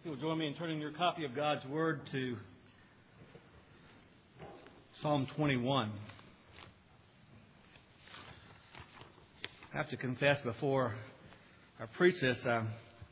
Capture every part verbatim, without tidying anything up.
You'll join me in turning your copy of God's Word to Psalm twenty-one. I have to confess before I preach this, um,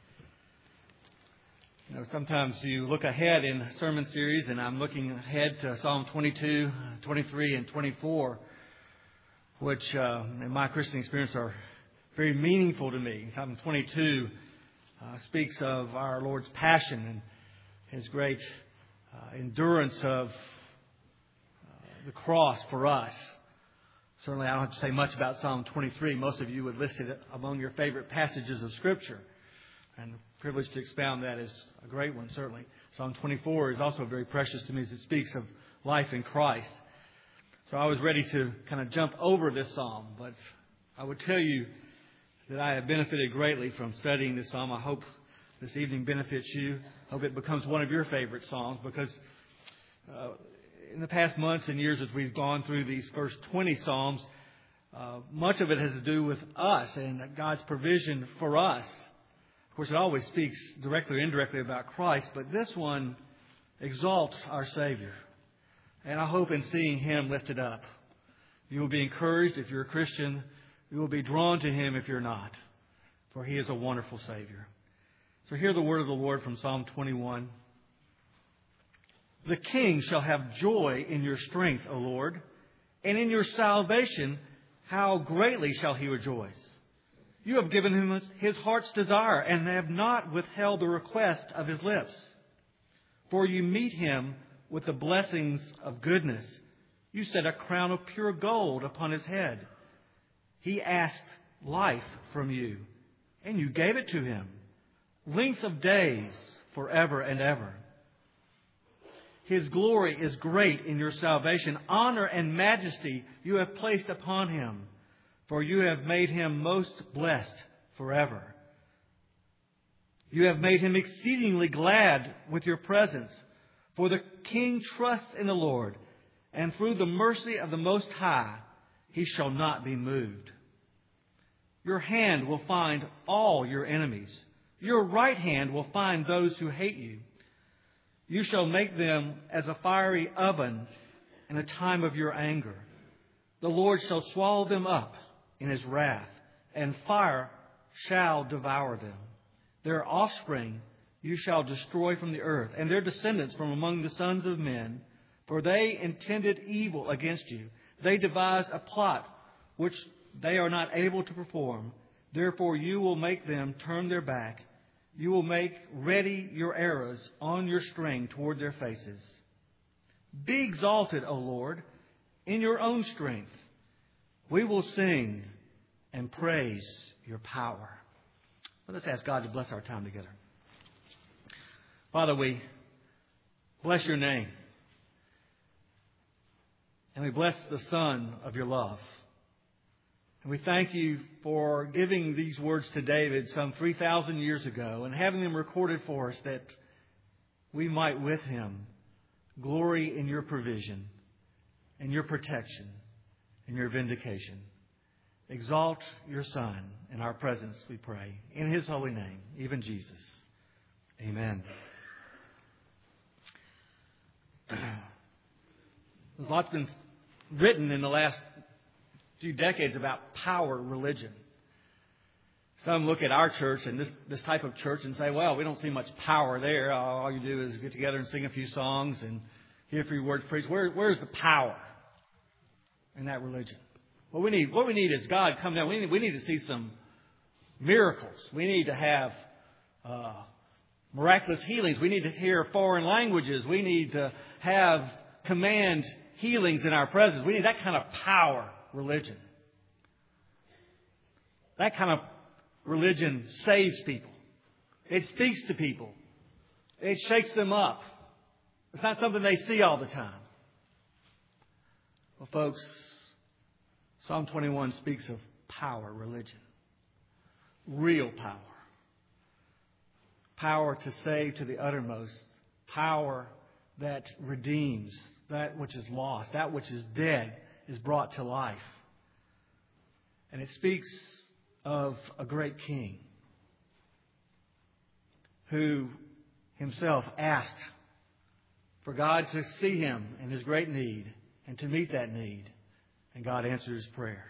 you know, sometimes you look ahead in a sermon series, and I'm looking ahead to Psalm twenty-two, twenty-three, and twenty-four, which uh, in my Christian experience are very meaningful to me. Psalm twenty-two uh, speaks of our Lord's passion and His great uh, endurance of uh, the cross for us. Certainly I don't have to say much about Psalm twenty-three. Most of you would list it among your favorite passages of Scripture. And the privilege to expound that is a great one, certainly. Psalm twenty-four is also very precious to me as it speaks of life in Christ. So I was ready to kind of jump over this psalm, but I would tell you that I have benefited greatly from studying this psalm. I hope this evening benefits you. I hope it becomes one of your favorite psalms, because uh, in the past months and years as we've gone through these first twenty psalms, uh, much of it has to do with us and God's provision for us. Of course, it always speaks directly or indirectly about Christ, but this one exalts our Savior. And I hope in seeing Him lifted up, you will be encouraged if you're a Christian. You will be drawn to Him if you're not, for He is a wonderful Savior. So hear the word of the Lord from Psalm twenty-one. The king shall have joy in your strength, O Lord, and in your salvation how greatly shall he rejoice. You have given him his heart's desire, and have not withheld the request of his lips. For you meet him with the blessings of goodness. You set a crown of pure gold upon his head. He asked life from you, and you gave it to him, length of days forever and ever. His glory is great in your salvation. Honor and majesty you have placed upon him, for you have made him most blessed forever. You have made him exceedingly glad with your presence, for the king trusts in the Lord, and through the mercy of the Most High he shall not be moved. Your hand will find all your enemies. Your right hand will find those who hate you. You shall make them as a fiery oven in a time of your anger. The Lord shall swallow them up in his wrath, and fire shall devour them. Their offspring you shall destroy from the earth, and their descendants from among the sons of men. For they intended evil against you. They devised a plot which they are not able to perform. Therefore you will make them turn their back. You will make ready your arrows on your string toward their faces. Be exalted, O Lord, in your own strength. We will sing and praise your power. Well, let's ask God to bless our time together. Father, we bless your name. And we bless the Son of your love. And we thank you for giving these words to David some three thousand years ago and having them recorded for us, that we might with him glory in your provision and your protection and your vindication. Exalt your Son in our presence, we pray. In his holy name, even Jesus. Amen. There's lots been written in the last few decades about power religion. Some look at our church and this, this type of church and say, well, we don't see much power there. All you do is get together and sing a few songs and hear a few words preached. Where, where's the power in that religion? What we need, what we need is God come down. We need, we need to see some miracles. We need to have uh, miraculous healings. We need to hear foreign languages. We need to have command healings in our presence. We need that kind of power religion. That kind of religion saves people. It speaks to people. It shakes them up. It's not something they see all the time. Well, folks, Psalm twenty-one speaks of power religion. Real power. Power to save to the uttermost. Power that redeems that which is lost. That which is dead is brought to life. And it speaks of a great king who himself asked for God to see him in his great need and to meet that need. And God answered his prayer.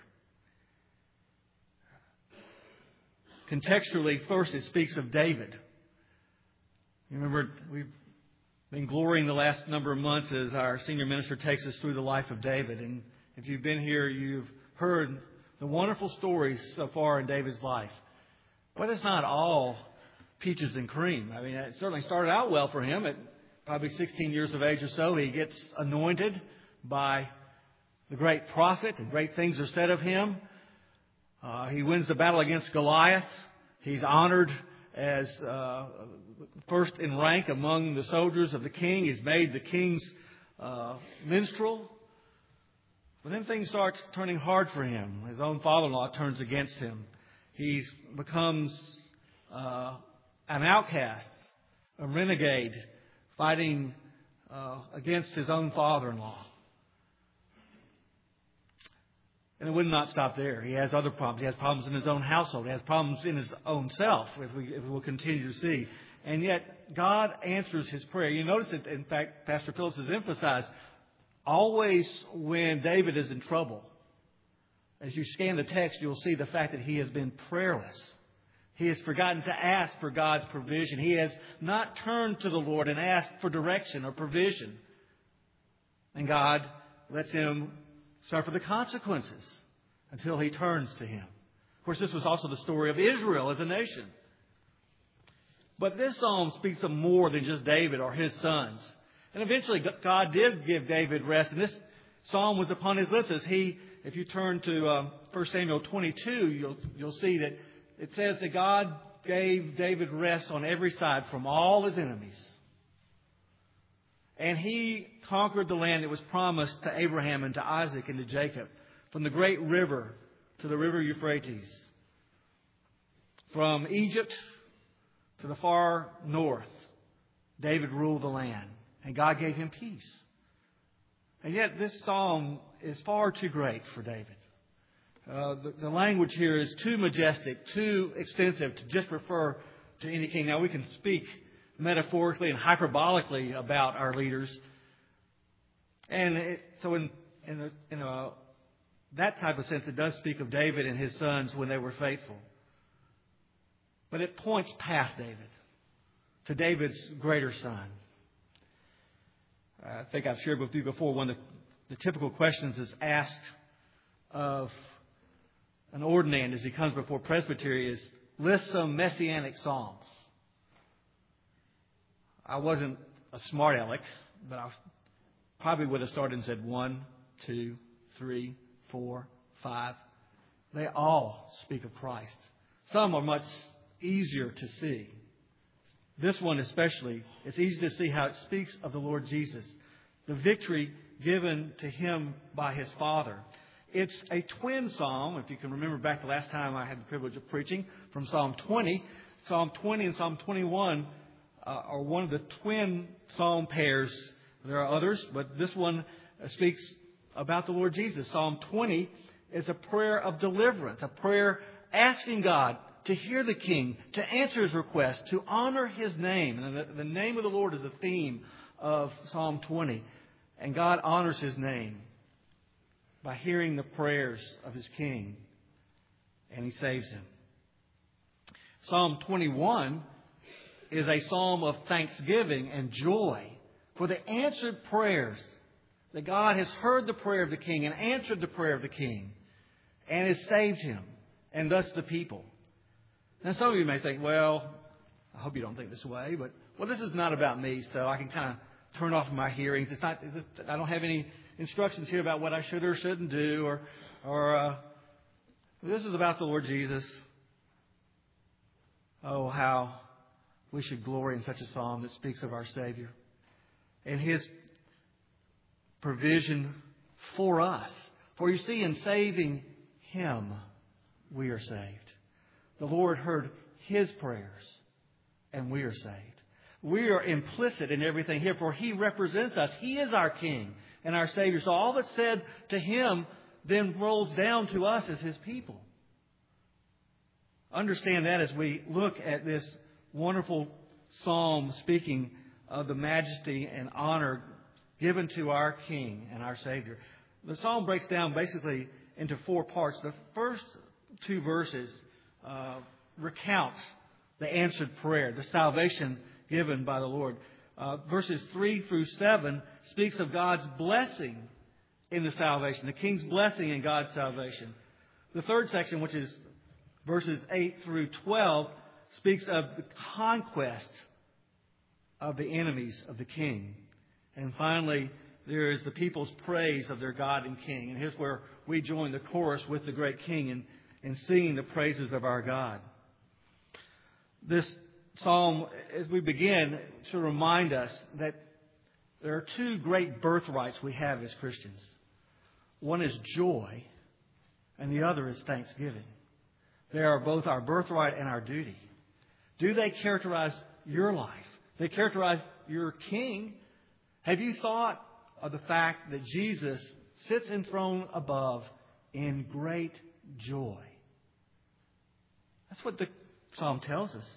Contextually, first it speaks of David. You remember, we've been glorying the last number of months as our senior minister takes us through the life of David. And if you've been here, you've heard the wonderful stories so far in David's life. But it's not all peaches and cream. I mean, it certainly started out well for him. At probably sixteen years of age or so, he gets anointed by the great prophet, and great things are said of him. Uh, he wins the battle against Goliath. He's honored as uh, first in rank among the soldiers of the king. He's made the king's uh, minstrel. But then things start turning hard for him. His own father-in-law turns against him. He becomes uh, an outcast, a renegade, fighting uh, against his own father-in-law. And it would not stop there. He has other problems. He has problems in his own household. He has problems in his own self, if we if we'll continue to see. And yet, God answers his prayer. You notice it, in fact, Pastor Phillips has emphasized, always when David is in trouble, as you scan the text, you'll see the fact that he has been prayerless. He has forgotten to ask for God's provision. He has not turned to the Lord and asked for direction or provision. And God lets him suffer the consequences until he turns to him. Of course, this was also the story of Israel as a nation. But this psalm speaks of more than just David or his sons. And eventually God did give David rest. And this psalm was upon his lips as he, if you turn to uh, First Samuel twenty-two, you'll, you'll see that it says that God gave David rest on every side from all his enemies. And he conquered the land that was promised to Abraham and to Isaac and to Jacob, from the great river to the river Euphrates, from Egypt to the far north. David ruled the land, and God gave him peace. And yet this psalm is far too great for David. Uh, the, the language here is too majestic, too extensive to just refer to any king. Now, we can speak metaphorically and hyperbolically about our leaders. And it, so in, in, a, in a, that type of sense, it does speak of David and his sons when they were faithful. But it points past David to David's greater son. I think I've shared with you before, one of the, the typical questions is asked of an ordinand as he comes before presbytery is, list some messianic psalms. I wasn't a smart aleck, but I probably would have started and said one, two, three, four, five. They all speak of Christ. Some are much easier to see. This one especially, it's easy to see how it speaks of the Lord Jesus, the victory given to him by his Father. It's a twin psalm. If you can remember back the last time I had the privilege of preaching from Psalm twenty, Psalm twenty and Psalm twenty-one Uh, are one of the twin psalm pairs. There are others, but this one speaks about the Lord Jesus. Psalm twenty is a prayer of deliverance, a prayer asking God to hear the king, to answer his request, to honor his name. And the, the name of the Lord is the theme of Psalm twenty. And God honors his name by hearing the prayers of his king, and he saves him. Psalm twenty-one is a psalm of thanksgiving and joy for the answered prayers, that God has heard the prayer of the king and answered the prayer of the king and has saved him and thus the people. Now, some of you may think, well, I hope you don't think this way, but, well, this is not about me, so I can kind of turn off my hearings. It's not, I don't have any instructions here about what I should or shouldn't do, or, or uh, this is about the Lord Jesus. Oh, how we should glory in such a psalm that speaks of our Savior and his provision for us. For you see, in saving him, we are saved. The Lord heard his prayers, and we are saved. We are implicit in everything here, for he represents us. He is our King and our Savior. So all that's said to him then rolls down to us as his people. Understand that as we look at this wonderful psalm speaking of the majesty and honor given to our King and our Savior. The psalm breaks down basically into four parts. The first two verses uh, recount the answered prayer, the salvation given by the Lord. Uh, verses three through seven speaks of God's blessing in the salvation, the King's blessing in God's salvation. The third section, which is verses eight through twelve, speaks of the conquest of the enemies of the King. And finally, there is the people's praise of their God and King. And here's where we join the chorus with the great King in, in singing the praises of our God. This psalm, as we begin, should remind us that there are two great birthrights we have as Christians. One is joy, and the other is thanksgiving. They are both our birthright and our duty. Do they characterize your life? They characterize your King. Have you thought of the fact that Jesus sits enthroned above in great joy? That's what the psalm tells us.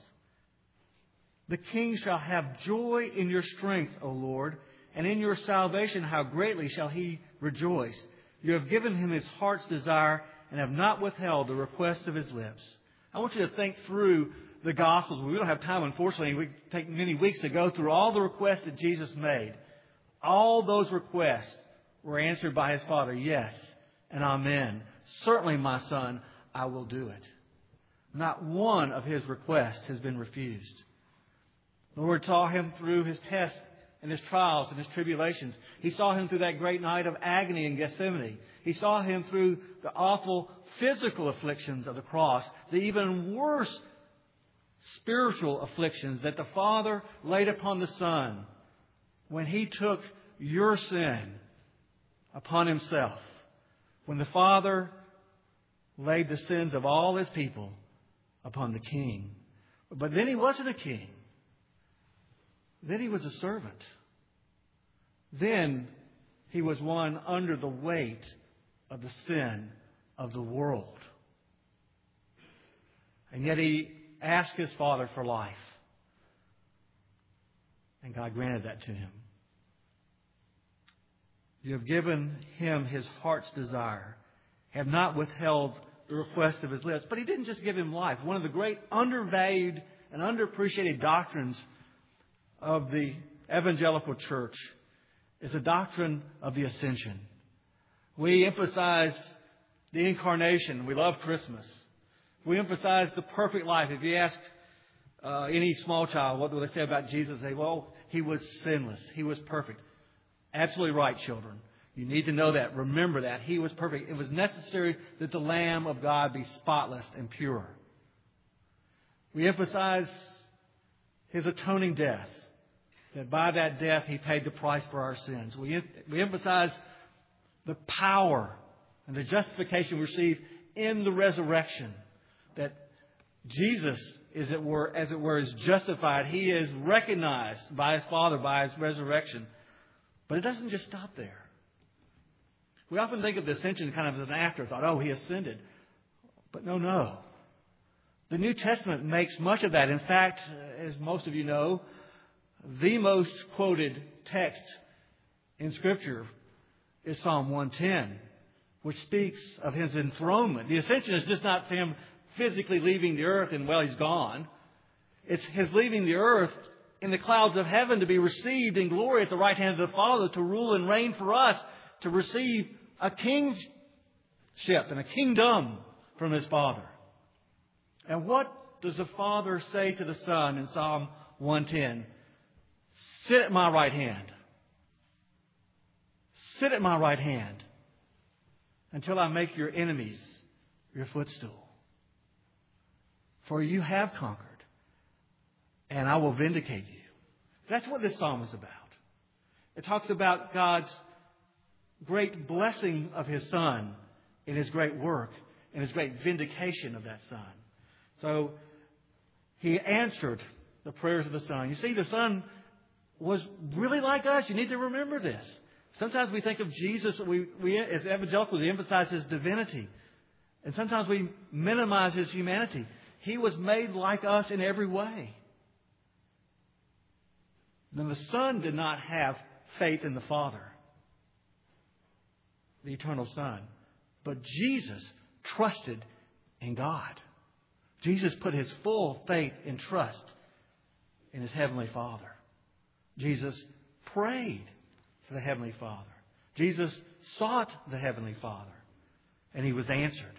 The King shall have joy in your strength, O Lord, and in your salvation how greatly shall he rejoice. You have given him his heart's desire and have not withheld the request of his lips. I want you to think through the Gospels. We don't have time, unfortunately. We take many weeks to go through all the requests that Jesus made. All those requests were answered by his Father. Yes and amen. Certainly, my son, I will do it. Not one of his requests has been refused. The Lord saw him through his tests and his trials and his tribulations. He saw him through that great night of agony in Gethsemane. He saw him through the awful physical afflictions of the cross, the even worse spiritual afflictions that the Father laid upon the Son when he took your sin upon himself. When the Father laid the sins of all his people upon the King. But then he wasn't a king. Then he was a servant. Then he was one under the weight of the sin of the world. And yet he asked his Father for life. And God granted that to him. You have given him his heart's desire, have not withheld the request of his lips. But he didn't just give him life. One of the great undervalued and underappreciated doctrines of the evangelical church is a doctrine of the ascension. We emphasize the incarnation. We love Christmas. We emphasize the perfect life. If you ask uh, any small child, what do they say about Jesus? They say, well, he was sinless. He was perfect. Absolutely right, children. You need to know that. Remember that. He was perfect. It was necessary that the Lamb of God be spotless and pure. We emphasize his atoning death. That by that death he paid the price for our sins. We, we emphasize the power and the justification we receive in the resurrection. That Jesus is, it were, as it were, is justified. He is recognized by his Father by his resurrection. But it doesn't just stop there. We often think of the ascension kind of as an afterthought. Oh, he ascended. But no, no. The New Testament makes much of that. In fact, as most of you know, the most quoted text in Scripture is Psalm one ten, which speaks of his enthronement. The ascension is just not him physically leaving the earth and, well, he's gone. It's his leaving the earth in the clouds of heaven to be received in glory at the right hand of the Father, to rule and reign for us, to receive a kingship and a kingdom from his Father. And what does the Father say to the Son in Psalm one ten? Sit at my right hand. Sit at my right hand until I make your enemies your footstool. For you have conquered, and I will vindicate you. That's what this psalm is about. It talks about God's great blessing of his Son in his great work and his great vindication of that Son. So he answered the prayers of the Son. You see, the Son was really like us. You need to remember this. Sometimes we think of Jesus, we, we as evangelicals, we emphasize his divinity. And sometimes we minimize his humanity. He was made like us in every way. Now the Son did not have faith in the Father, the eternal Son. But Jesus trusted in God. Jesus put his full faith and trust in his Heavenly Father. Jesus prayed to the Heavenly Father. Jesus sought the Heavenly Father, and he was answered.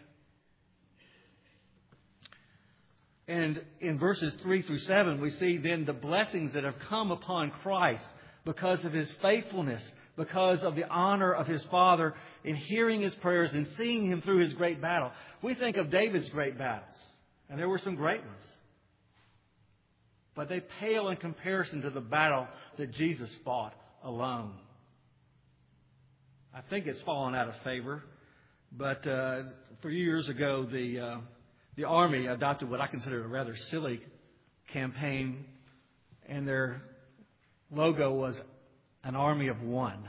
And in verses three through seven, we see then the blessings that have come upon Christ because of his faithfulness, because of the honor of his Father in hearing his prayers and seeing him through his great battle. We think of David's great battles, and there were some great ones. But they pale in comparison to the battle that Jesus fought alone. I think it's fallen out of favor, but uh, three years ago, the uh, the Army adopted what I consider a rather silly campaign, and their logo was an army of one.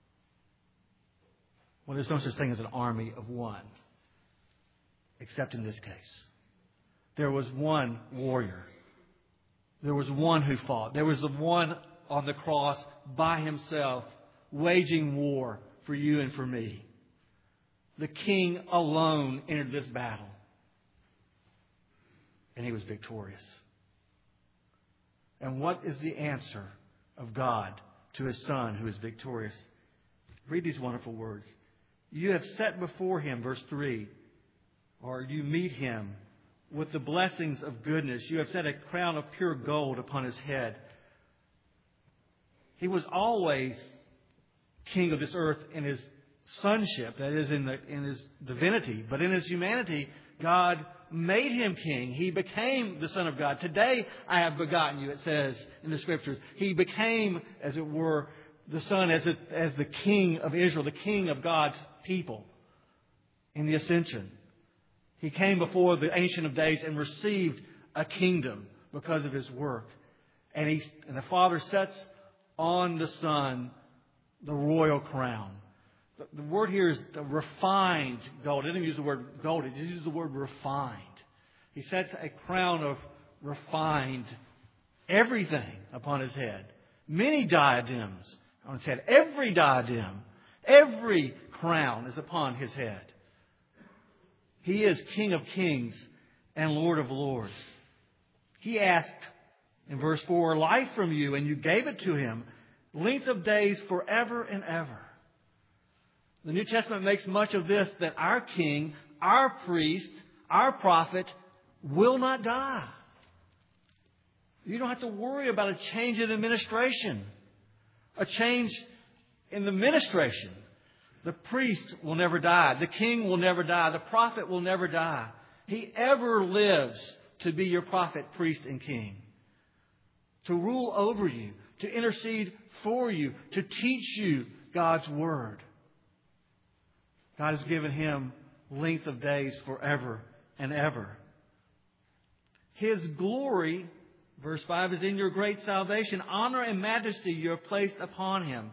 Well, there's no such thing as an army of one, except in this case. There was one warrior. There was one who fought. There was the one on the cross by himself, waging war for you and for me. The King alone entered this battle, and he was victorious. And what is the answer of God to his Son who is victorious? Read these wonderful words. You have set before him, verse three, or you meet him with the blessings of goodness. You have set a crown of pure gold upon his head. He was always king of this earth in his sonship, that is, in, the, in his divinity. But in his humanity, God made him king. He became the Son of God. Today I have begotten you, it says in the Scriptures. He became, as it were, the Son as, it, as the King of Israel, the King of God's people in the ascension. He came before the Ancient of Days and received a kingdom because of his work. And, he, and the Father sets on the Son the royal crown. The, the word here is the refined gold. It didn't use the word gold. It uses the word refined. He sets a crown of refined everything upon his head. Many diadems on his head. Every diadem, every crown is upon his head. He is King of kings and Lord of lords. He asked in verse four, life from you, and you gave it to him, length of days forever and ever. The New Testament makes much of this, that our King, our priest, our prophet will not die. You don't have to worry about a change in administration, a change in the ministration. The priest will never die. The king will never die. The prophet will never die. He ever lives to be your prophet, priest, and king. To rule over you. To intercede for you. To teach you God's word. God has given him length of days forever and ever. His glory, verse five, is in your great salvation. Honor and majesty you have placed upon him.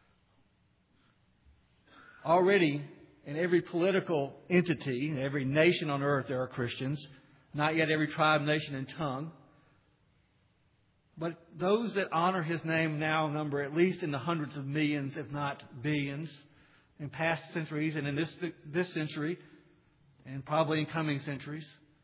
Already, in every political entity, in every nation on earth, there are Christians. Not yet every tribe, nation, and tongue. But those that honor his name now number at least in the hundreds of millions, if not billions, in past centuries and in this, this century, and probably in coming centuries.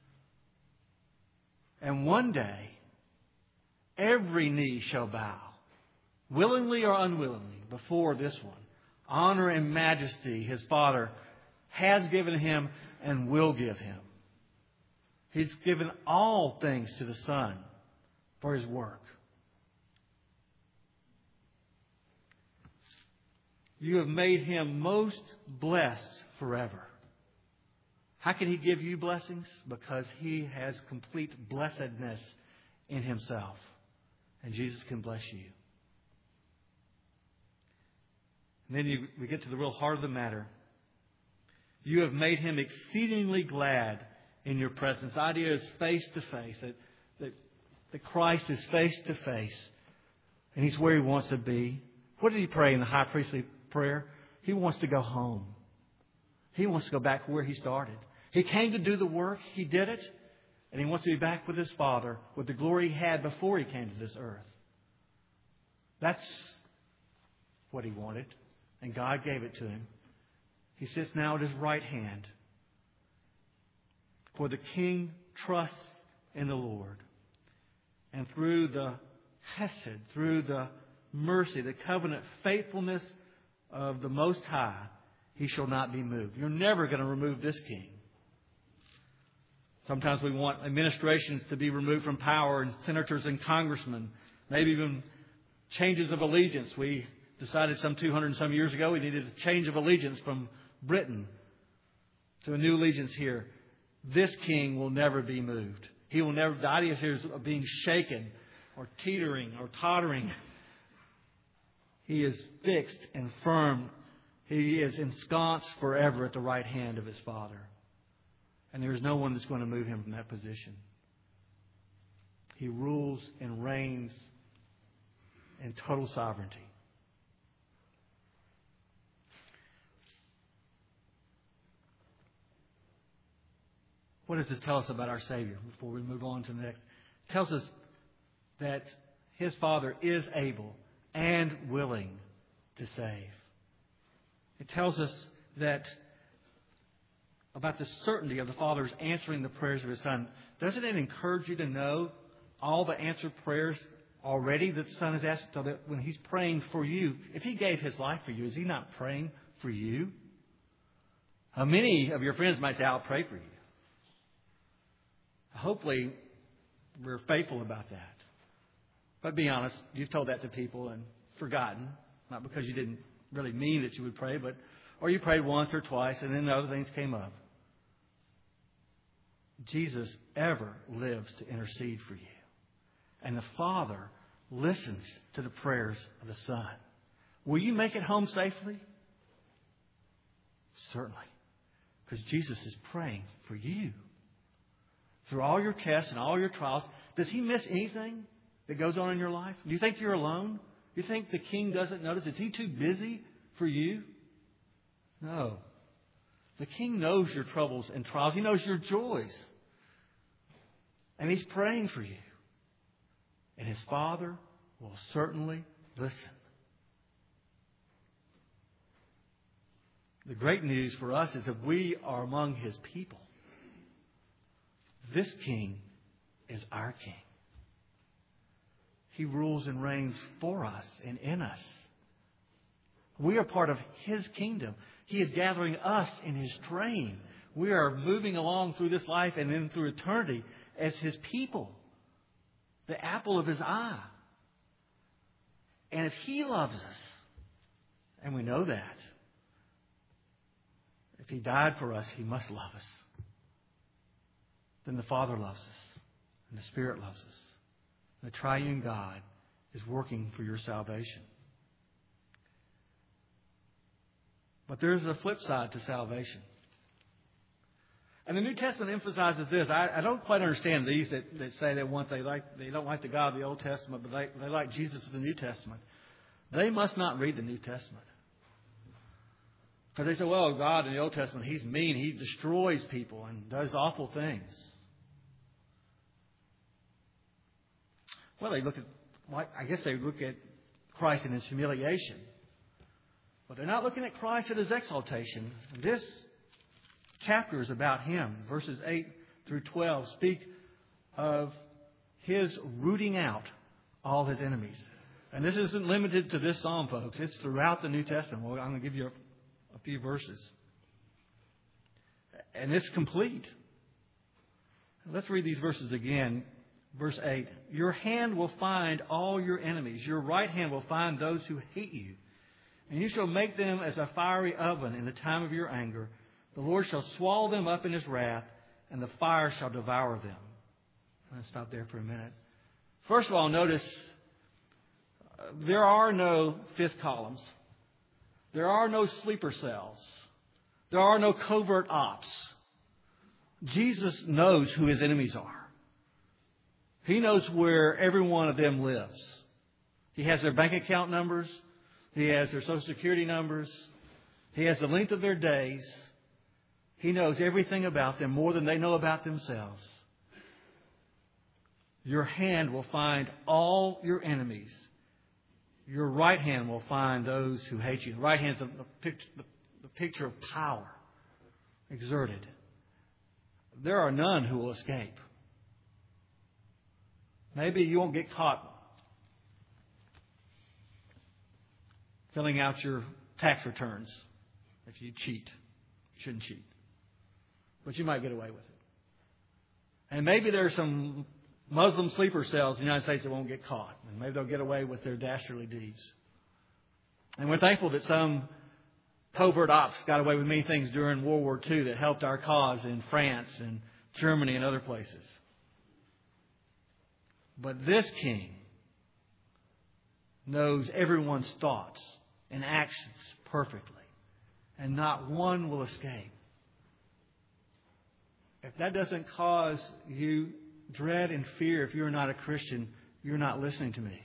And one day, every knee shall bow, willingly or unwillingly, before this one. Honor and majesty his Father has given him and will give him. He's given all things to the Son for his work. You have made him most blessed forever. How can he give you blessings? Because he has complete blessedness in himself. And Jesus can bless you. And then you, we get to the real heart of the matter. You have made him exceedingly glad in your presence. The idea is face to face. That, that, that Christ is face to face. And he's where he wants to be. What did he pray in the high priestly prayer? He wants to go home. He wants to go back where he started. He came to do the work. He did it. And he wants to be back with his Father with the glory he had before he came to this earth. That's what he wanted. And God gave it to him. He sits now at his right hand. For the king trusts in the Lord. And through the hesed, through the mercy, the covenant faithfulness of the Most High, he shall not be moved. You're never going to remove this king. Sometimes we want administrations to be removed from power, and senators and congressmen, maybe even changes of allegiance. We decided some two hundred and some years ago we needed a change of allegiance from Britain to a new allegiance here. This king will never be moved. He will never, the idea here is of being shaken or teetering or tottering. He is fixed and firm. He is ensconced forever at the right hand of his Father. And there is no one that's going to move him from that position. He rules and reigns in total sovereignty. What does this tell us about our Savior before we move on to the next? It tells us that his Father is able and willing to save. It tells us that about the certainty of the Father's answering the prayers of His Son. Doesn't it encourage you to know all the answered prayers already that the Son has asked? So that when He's praying for you, if He gave His life for you, is He not praying for you? How many of your friends might say, I'll pray for you. Hopefully, we're faithful about that. But be honest, you've told that to people and forgotten. Not because you didn't really mean that you would pray, but or you prayed once or twice and then other things came up. Jesus ever lives to intercede for you. And the Father listens to the prayers of the Son. Will you make it home safely? Certainly. Because Jesus is praying for you. Through all your tests and all your trials, does He miss anything that goes on in your life? Do you think you're alone? Do you think the King doesn't notice? Is He too busy for you? No. The King knows your troubles and trials. He knows your joys. And He's praying for you. And His Father will certainly listen. The great news for us is that we are among His people. This King is our King. He rules and reigns for us and in us. We are part of His kingdom. He is gathering us in His train. We are moving along through this life and then through eternity as His people. The apple of His eye. And if He loves us, and we know that, if He died for us, He must love us. Then the Father loves us. And the Spirit loves us. The triune God is working for your salvation. But there's a flip side to salvation. And the New Testament emphasizes this. I, I don't quite understand these that, that say they want they like they don't like the God of the Old Testament, but they, they like Jesus of the New Testament. They must not read the New Testament. Because they say, well, God in the Old Testament, He's mean. He destroys people and does awful things. Well, they look at, I guess they look at Christ in His humiliation. But they're not looking at Christ in His exaltation. This chapter is about Him. Verses eight through twelve speak of His rooting out all His enemies. And this isn't limited to this psalm, folks. It's throughout the New Testament. Well, I'm going to give you a, a few verses. And it's complete. Let's read these verses again. Verse eight, your hand will find all your enemies. Your right hand will find those who hate you. And you shall make them as a fiery oven in the time of your anger. The Lord shall swallow them up in His wrath, and the fire shall devour them. I'm going to stop there for a minute. First of all, notice uh, there are no fifth columns. There are no sleeper cells. There are no covert ops. Jesus knows who His enemies are. He knows where every one of them lives. He has their bank account numbers. He has their Social Security numbers. He has the length of their days. He knows everything about them more than they know about themselves. Your hand will find all your enemies. Your right hand will find those who hate you. The right hand is the, the, picture, the, the picture of power exerted. There are none who will escape. Maybe you won't get caught filling out your tax returns if you cheat. You shouldn't cheat. But you might get away with it. And maybe there are some Muslim sleeper cells in the United States that won't get caught. And maybe they'll get away with their dastardly deeds. And we're thankful that some covert ops got away with many things during World War Two that helped our cause in France and Germany and other places. But this king knows everyone's thoughts and actions perfectly. And not one will escape. If that doesn't cause you dread and fear, if you're not a Christian, you're not listening to me.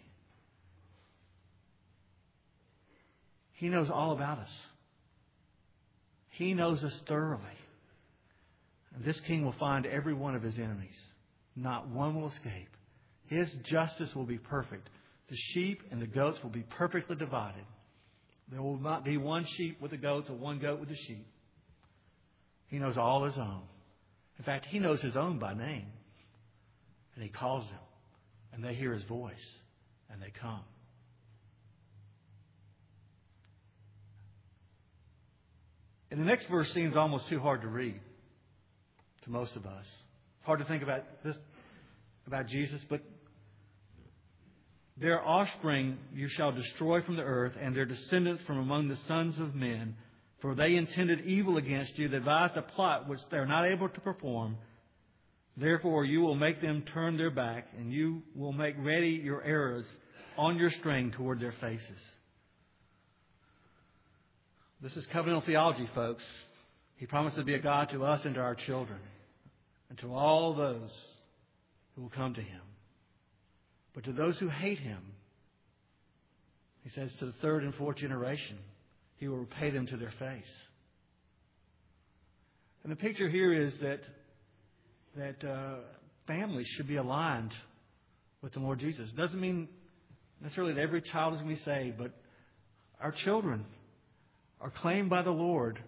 He knows all about us. He knows us thoroughly. And this king will find every one of his enemies. Not one will escape. His justice will be perfect. The sheep and the goats will be perfectly divided. There will not be one sheep with the goats or one goat with the sheep. He knows all his own. In fact, He knows His own by name. And He calls them. And they hear His voice. And they come. And the next verse seems almost too hard to read to most of us. It's hard to think about this, about Jesus, but their offspring you shall destroy from the earth, and their descendants from among the sons of men. For they intended evil against you, they devised a plot which they are not able to perform. Therefore you will make them turn their back, and you will make ready your arrows on your string toward their faces. This is covenantal theology, folks. He promised to be a God to us and to our children, and to all those who will come to Him. But to those who hate Him, He says to the third and fourth generation, He will repay them to their face. And the picture here is that that uh, families should be aligned with the Lord Jesus. It doesn't mean necessarily that every child is going to be saved, but our children are claimed by the Lord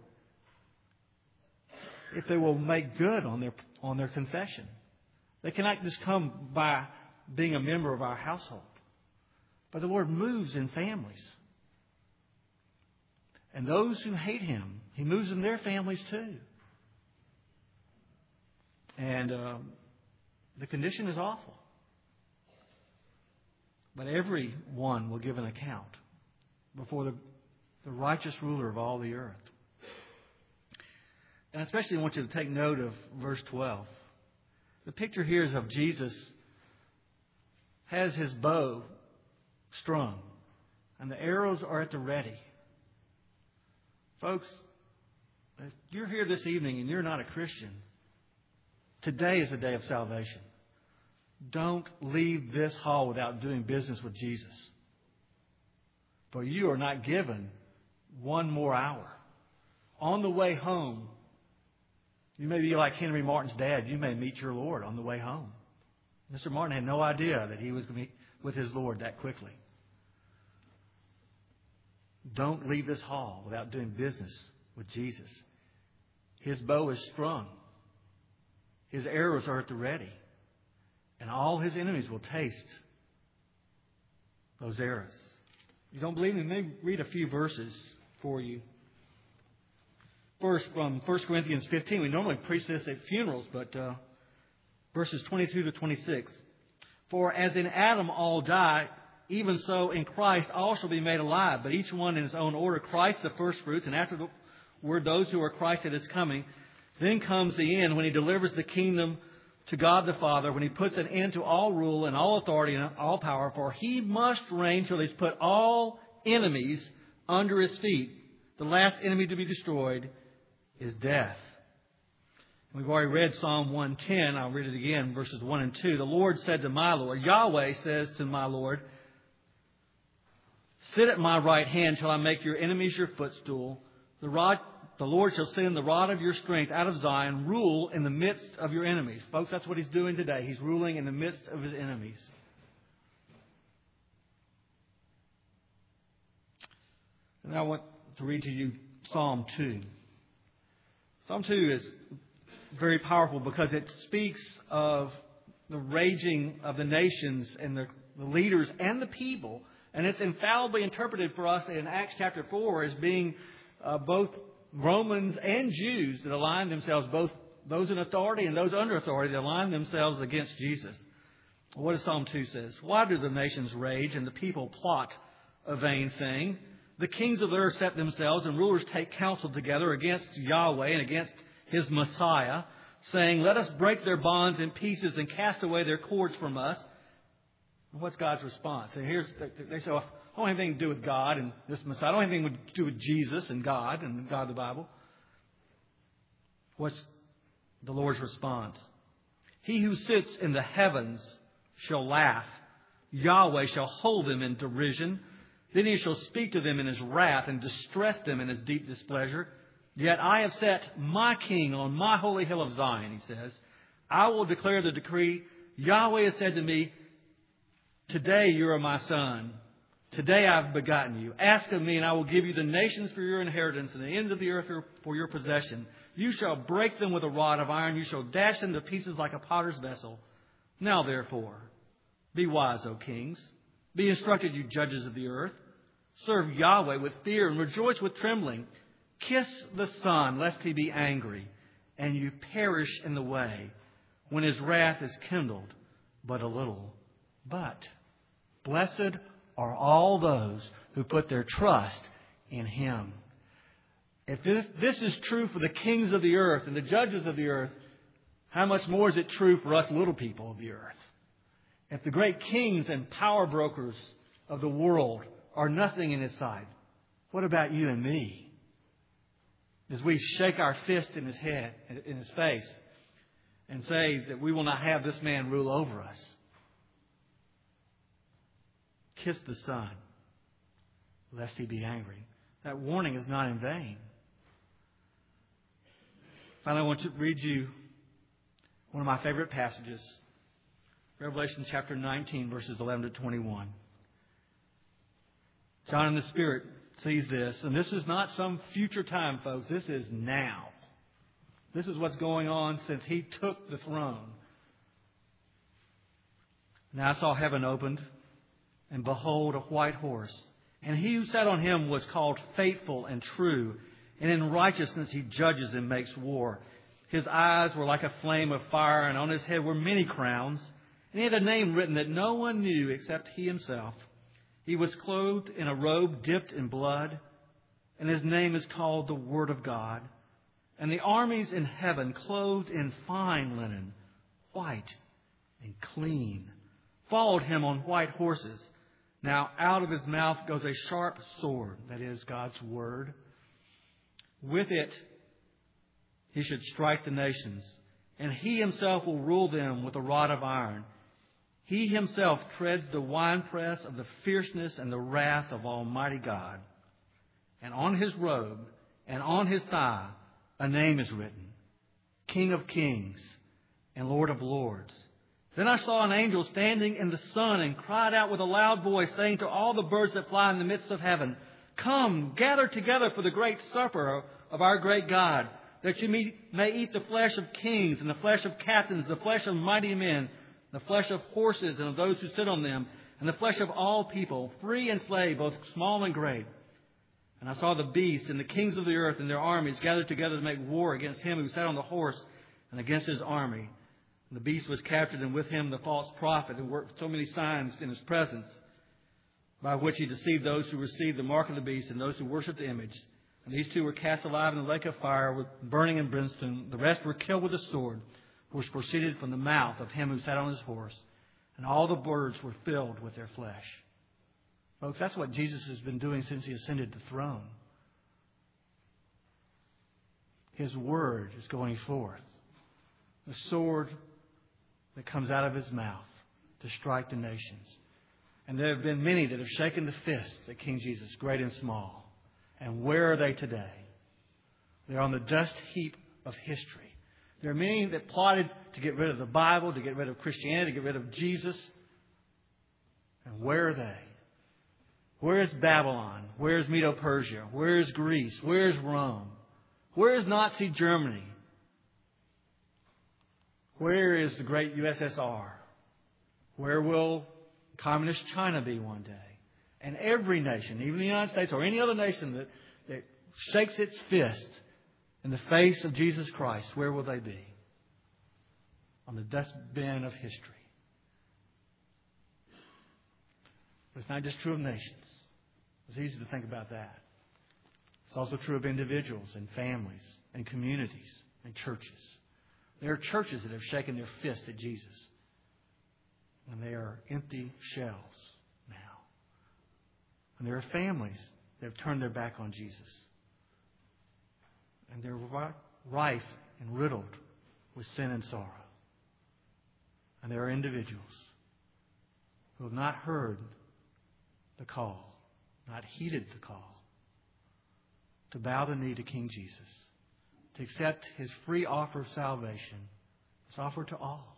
if they will make good on their on their confession. They cannot just come by being a member of our household. But the Lord moves in families. And those who hate Him, He moves in their families too. And um, the condition is awful. But everyone will give an account before the, the righteous ruler of all the earth. And especially I want you to take note of verse twelve. The picture here is of Jesus has His bow strung, and the arrows are at the ready. Folks, if you're here this evening and you're not a Christian, today is a day of salvation. Don't leave this hall without doing business with Jesus. For you are not given one more hour. On the way home, you may be like Henry Martin's dad. You may meet your Lord on the way home. Mister Martin had no idea that he was going to meet with his Lord that quickly. Don't leave this hall without doing business with Jesus. His bow is strung. His arrows are at the ready. And all His enemies will taste those arrows. You don't believe me? Let me read a few verses for you. First, from First Corinthians fifteen. We normally preach this at funerals, but uh, verses twenty-two to twenty-six. For as in Adam all die, even so in Christ all shall be made alive, but each one in his own order. Christ the firstfruits, and afterward those who are Christ at His coming. Then comes the end when He delivers the kingdom to God the Father, when He puts an end to all rule and all authority and all power. For He must reign till He's put all enemies under His feet. The last enemy to be destroyed is death. We've already read Psalm one ten. I'll read it again, verses one and two. The Lord said to my Lord, Yahweh says to my Lord, sit at my right hand till I make your enemies your footstool. The rod, the Lord shall send the rod of your strength out of Zion, rule in the midst of your enemies. Folks, that's what He's doing today. He's ruling in the midst of His enemies. And I want to read to you Psalm two. Psalm two is very powerful because it speaks of the raging of the nations and the, the leaders and the people. And it's infallibly interpreted for us in Acts chapter four as being uh, both Romans and Jews that align themselves, both those in authority and those under authority, that align themselves against Jesus. What does Psalm two says? Why do the nations rage and the people plot a vain thing? The kings of the earth set themselves and rulers take counsel together against Yahweh and against His Messiah, saying, let us break their bonds in pieces and cast away their cords from us. And what's God's response? And here's they say, well, I don't have anything to do with God and this Messiah. I don't have anything to do with Jesus and God and God of the Bible. What's the Lord's response? He who sits in the heavens shall laugh. Yahweh shall hold them in derision. Then He shall speak to them in His wrath and distress them in His deep displeasure. Yet I have set my king on my holy hill of Zion, He says. I will declare the decree. Yahweh has said to me, today you are my son. Today I have begotten you. Ask of me, and I will give you the nations for your inheritance and the ends of the earth for your possession. You shall break them with a rod of iron. You shall dash them to pieces like a potter's vessel. Now therefore, be wise, O kings. Be instructed, you judges of the earth. Serve Yahweh with fear and rejoice with trembling. Kiss the Son, lest He be angry, and you perish in the way, when His wrath is kindled but a little. But blessed are all those who put their trust in Him. If this, this is true for the kings of the earth and the judges of the earth, how much more is it true for us little people of the earth? If the great kings and power brokers of the world are nothing in His sight, what about you and me? As we shake our fist in His head, in His face, and say that we will not have this man rule over us. Kiss the Son, lest He be angry. That warning is not in vain. Finally, I want to read you one of my favorite passages. Revelation chapter nineteen, verses eleven to twenty-one. John in the Spirit sees this, and this is not some future time, folks. This is now. This is what's going on since He took the throne. Now I saw heaven opened, and behold, a white horse. And He who sat on him was called Faithful and True, and in righteousness He judges and makes war. His eyes were like a flame of fire, and on His head were many crowns. And He had a name written that no one knew except He Himself. He was clothed in a robe dipped in blood, and His name is called the Word of God. And the armies in heaven, clothed in fine linen, white and clean, followed Him on white horses. Now out of His mouth goes a sharp sword, that is God's Word. With it He should strike the nations, and He Himself will rule them with a rod of iron. He Himself treads the winepress of the fierceness and the wrath of Almighty God. And on His robe and on His thigh a name is written, King of Kings and Lord of Lords. Then I saw an angel standing in the sun and cried out with a loud voice, saying to all the birds that fly in the midst of heaven, come, gather together for the great supper of our great God, that you may eat the flesh of kings and the flesh of captains, the flesh of mighty men, the flesh of horses and of those who sit on them, and the flesh of all people, free and slave, both small and great. And I saw the beast and the kings of the earth and their armies gathered together to make war against Him who sat on the horse and against His army. And the beast was captured, and with him the false prophet who worked so many signs in His presence, by which he deceived those who received the mark of the beast and those who worshipped the image. And these two were cast alive in the lake of fire with burning and brimstone. The rest were killed with a sword, which proceeded from the mouth of him who sat on his horse. And all the birds were filled with their flesh. Folks, that's what Jesus has been doing since He ascended the throne. His word is going forth. The sword that comes out of His mouth to strike the nations. And there have been many that have shaken the fists at King Jesus, great and small. And where are they today? They're on the dust heap of history. There are many that plotted to get rid of the Bible, to get rid of Christianity, to get rid of Jesus. And where are they? Where's Babylon? Where's Medo-Persia? Where's Greece? Where's Rome? Where is Nazi Germany? Where is the great U S S R? Where will communist China be one day? And every nation, even the United States or any other nation that, that shakes its fist in the face of Jesus Christ, where will they be? On the dustbin of history. But it's not just true of nations. It's easy to think about that. It's also true of individuals and families and communities and churches. There are churches that have shaken their fist at Jesus. And they are empty shells now. And there are families that have turned their back on Jesus. And they're rife and riddled with sin and sorrow. And there are individuals who have not heard the call, not heeded the call, to bow the knee to King Jesus, to accept His free offer of salvation. It's offered to all.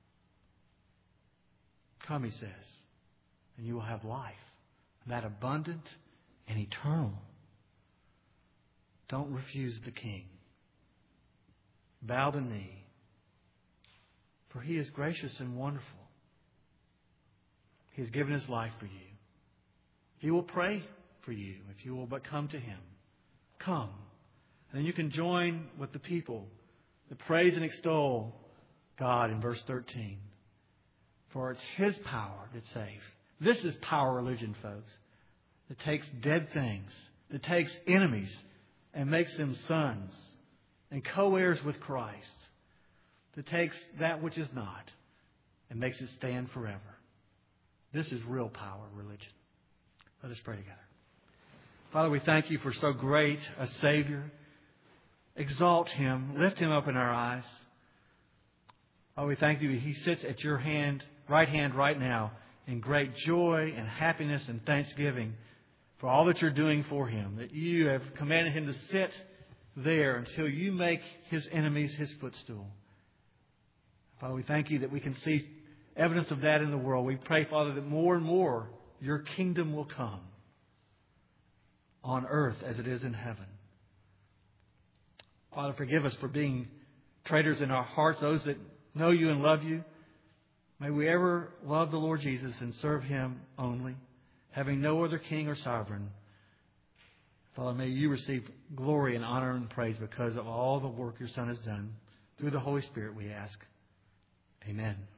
Come, He says, and you will have life, and that abundant and eternal. Don't refuse the King. Bow the knee, for He is gracious and wonderful. He has given His life for you. He will pray for you if you will but come to Him. Come. And then you can join with the people that praise and extol God in verse thirteen. For it's His power that saves. This is power religion, folks. That takes dead things, that takes enemies and makes them sons and co-heirs with Christ. That takes that which is not and makes it stand forever. This is real power religion. Let us pray together. Father, we thank You for so great a Savior. Exalt Him. Lift Him up in our eyes. Father, we thank You. He sits at Your hand, right hand right now in great joy and happiness and thanksgiving for all that You're doing for Him. That You have commanded Him to sit there until You make His enemies His footstool. Father, we thank You that we can see evidence of that in the world. We pray, Father, that more and more Your kingdom will come on earth as it is in heaven. Father, forgive us for being traitors in our hearts, those that know You and love You. May we ever love the Lord Jesus and serve Him only, having no other king or sovereign. Father, may You receive glory and honor and praise because of all the work Your Son has done. Through the Holy Spirit we ask. Amen.